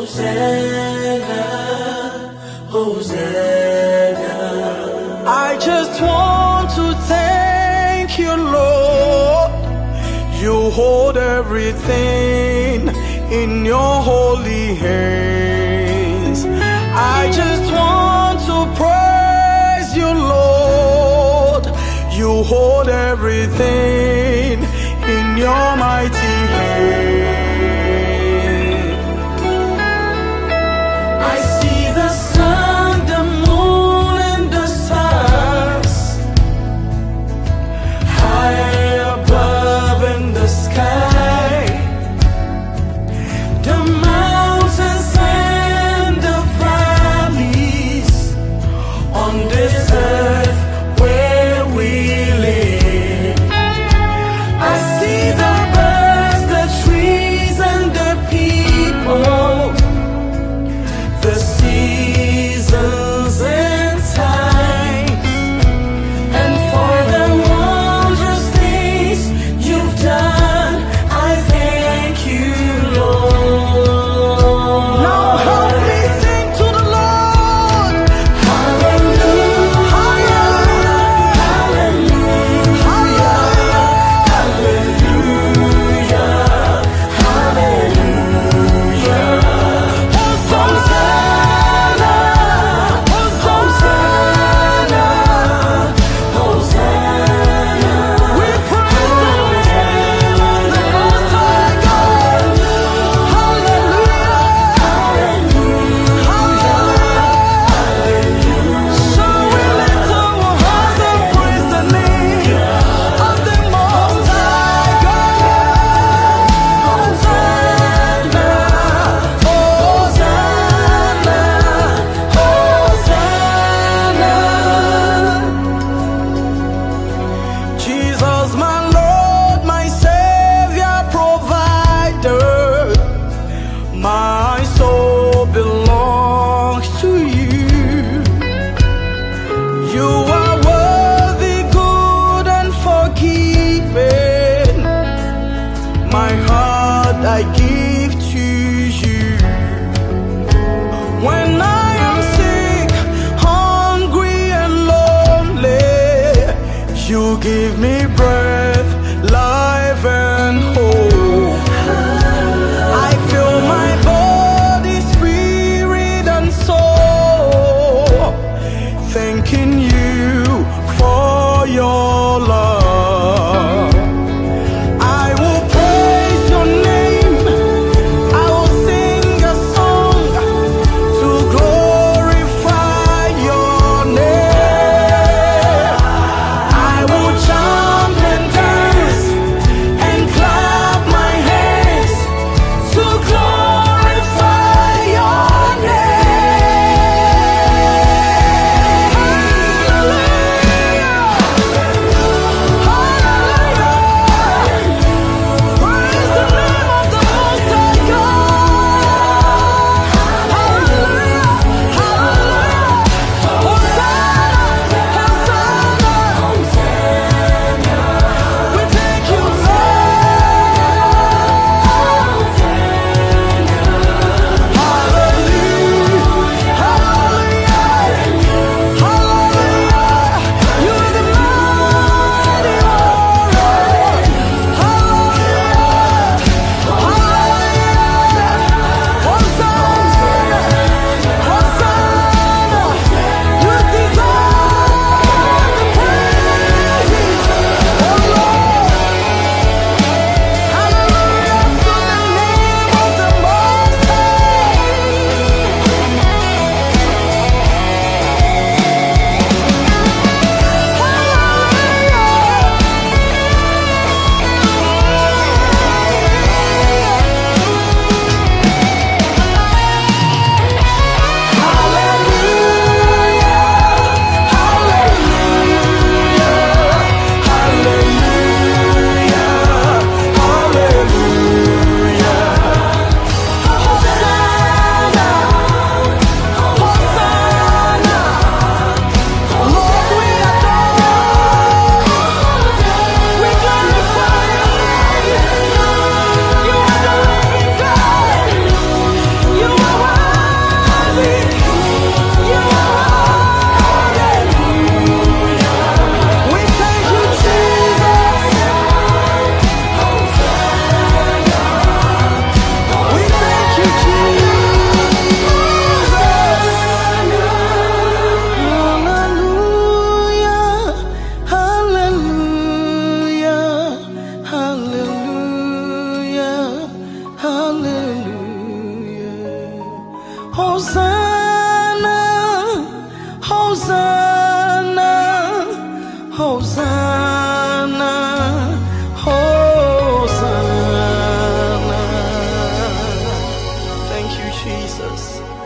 Hosanna. I just want to thank you, Lord. You hold everything in your holy hands. I just want to praise you, Lord. You hold everything in your mighty hand. I see the sun, the moon, and the stars high above in the sky. The mountains and the valleys on this earth where we live. I see the birds, the trees, and the people, the seasons and times, and for the wondrous things you've done, I thank you, Lord. Now help me sing to the Lord. Hallelujah, hallelujah, hallelujah, hallelujah. Hosanna, Hosanna, Hosanna. We praise the name of the Most High God. Hallelujah. So we lift our hands and praise the name of the Most High God. Hosanna, Hosanna, Hosanna. Jesus, my Lord, my Savior, provider, my soul belongs to you. You are worthy, good, and forgiving. My heart I give to you. When I am sick, hungry, and lonely, you give me breath, life, and hope. I feel my body, spirit, and soul thanking you for your love. I will praise your name Hosanna, Hosanna. Thank you, Jesus.